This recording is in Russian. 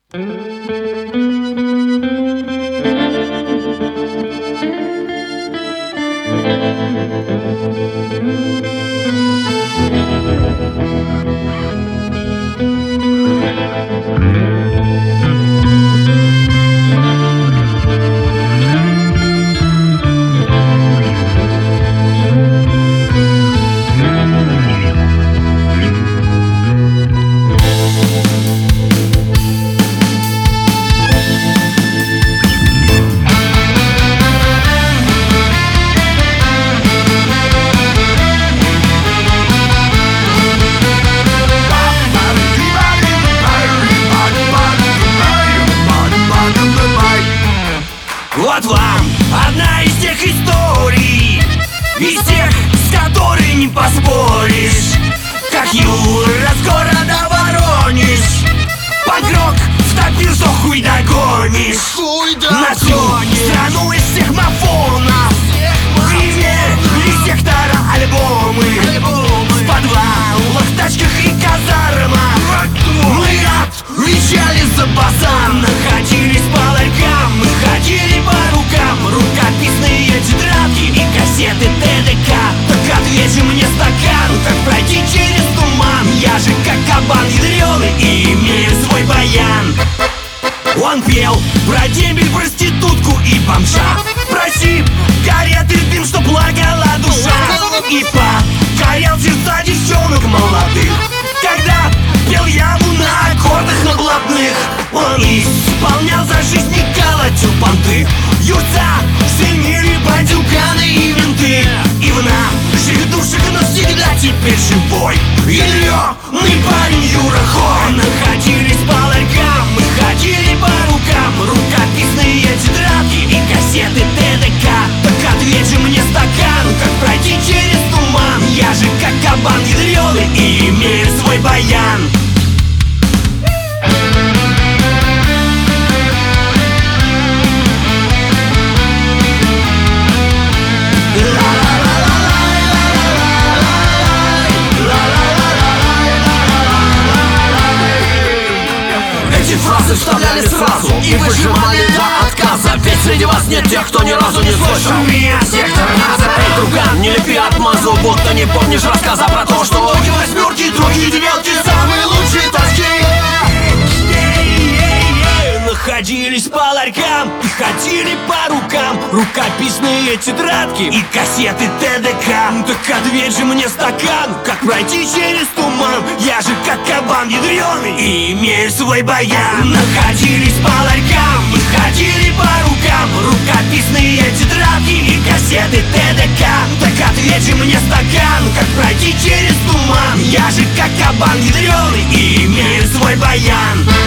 Вот вам одна из тех историй, из тех, с которой не поспоришь. Как Юра с города Воронеж, панк-рок втопил, что хуй догонишь. На всю страну из всех мафонов, в гривне из сектора альбомы, в подвалах, тачках и казармах мы отвечали за базар. Находились по ларькам, мы ходили по рукам, рукописные тетрадки и кассеты ТДК. Так ответь мне стакан, как пройти через туман. Я же как кабан ядреный и имею свой баян. Он пел про дембель, проститутку и бомжа, про сигареты, дым, что плакала душа, и покорял сердца девчонок молодых. Когда пел яву на аккордах на блатных, он исполнял за жизнь и колотил понты. Юрца сильнее бандюганы и менты, и в наших душах навсегда теперь живой ядреный парень Юра Хой. Находились по ларькам, мы ходили по рукам, рукописные тетрадки и кассеты ТДК. Так ответь же мне стакан, как пройти через туман. Я же как кабан ядреный и имею свой баян. Эти фразы вставляли сразу и выжимали до отказа. Ведь среди вас нет тех, кто ни разу не слышал меня сектор газа. Эй, друган, не лепи отмазу, будто не помнишь рассказа про то, что Руки восьмерки, другие девятки, самые лучшие тачки. Находились по ларькам и ходили по рукам, рукописные тетрадки и кассеты ТДК. Так ответь же мне стакан, как пройти через туман. Я же как кабан ядреный и имею свой баян. Находились по ларькам и ходили по рукам, рукописные тетрадки и кассеты ТДК. Так ответь же мне стакан, как пройти через туман. Я же как кабан ядреный и имею свой баян.